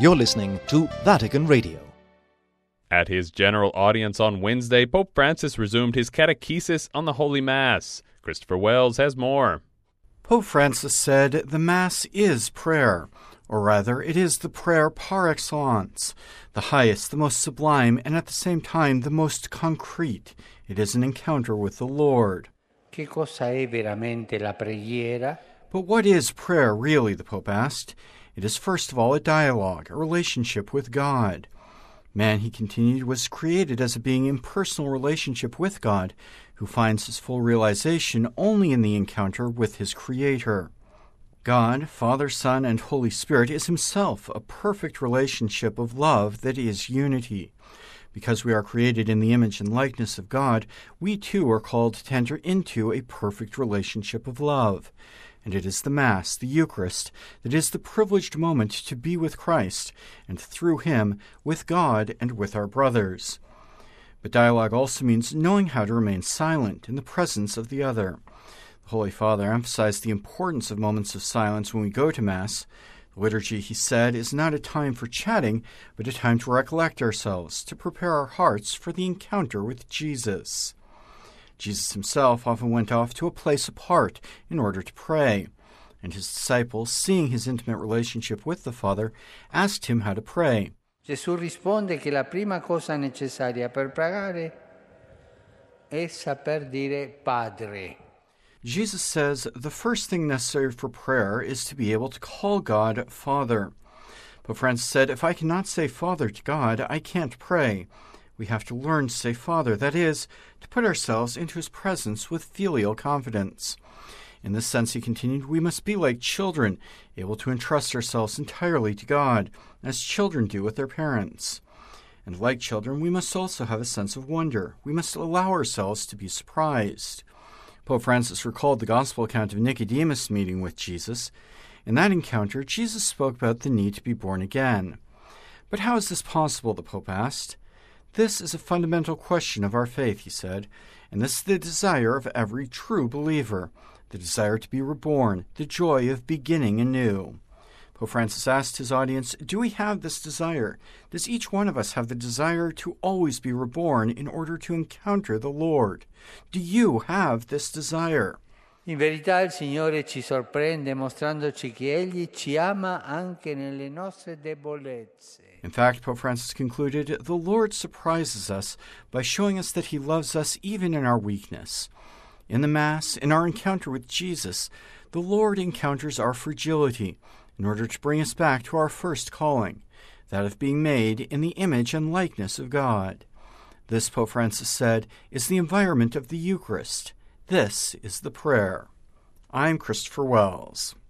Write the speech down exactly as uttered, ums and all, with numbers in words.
You're listening to Vatican Radio. At his general audience on Wednesday, Pope Francis resumed his catechesis on the Holy Mass. Christopher Wells has more. Pope Francis said the Mass is prayer, or rather, it is the prayer par excellence, the highest, the most sublime, and at the same time the most concrete. It is an encounter with the Lord. Che cosa è veramente la preghiera? But what is prayer really, the Pope asked? It is first of all a dialogue, a relationship with God. Man, he continued, was created as a being in personal relationship with God, who finds his full realization only in the encounter with his Creator. God, Father, Son, and Holy Spirit, is himself a perfect relationship of love that is unity. Because we are created in the image and likeness of God, we too are called to enter into a perfect relationship of love. And it is the Mass, the Eucharist, that is the privileged moment to be with Christ, and through him, with God and with our brothers. But dialogue also means knowing how to remain silent in the presence of the other. The Holy Father emphasized the importance of moments of silence when we go to Mass. The liturgy, he said, is not a time for chatting, but a time to recollect ourselves, to prepare our hearts for the encounter with Jesus. Jesus himself often went off to a place apart in order to pray, and his disciples, seeing his intimate relationship with the Father, asked him how to pray. Gesù risponde che la prima cosa necessaria per pregare è saper dire Padre. Jesus says the first thing necessary for prayer is to be able to call God Father. Pope Francis said, if I cannot say Father to God, I can't pray. We have to learn to say Father, that is, to put ourselves into his presence with filial confidence. In this sense, he continued, we must be like children, able to entrust ourselves entirely to God, as children do with their parents. And like children, we must also have a sense of wonder. We must allow ourselves to be surprised. Pope Francis recalled the Gospel account of Nicodemus' meeting with Jesus. In that encounter, Jesus spoke about the need to be born again. But how is this possible, the Pope asked? This is a fundamental question of our faith, he said, and this is the desire of every true believer, the desire to be reborn, the joy of beginning anew. Pope Francis asked his audience, do we have this desire? Does each one of us have the desire to always be reborn in order to encounter the Lord? Do you have this desire? In verità il Signore ci sorprende mostrandoci che Egli ci ama anche nelle nostre debolezze. In fact, Pope Francis concluded, the Lord surprises us by showing us that he loves us even in our weakness. In the Mass, in our encounter with Jesus, the Lord encounters our fragility in order to bring us back to our first calling, that of being made in the image and likeness of God. This, Pope Francis said, is the environment of the Eucharist. This is the prayer. I'm Christopher Wells.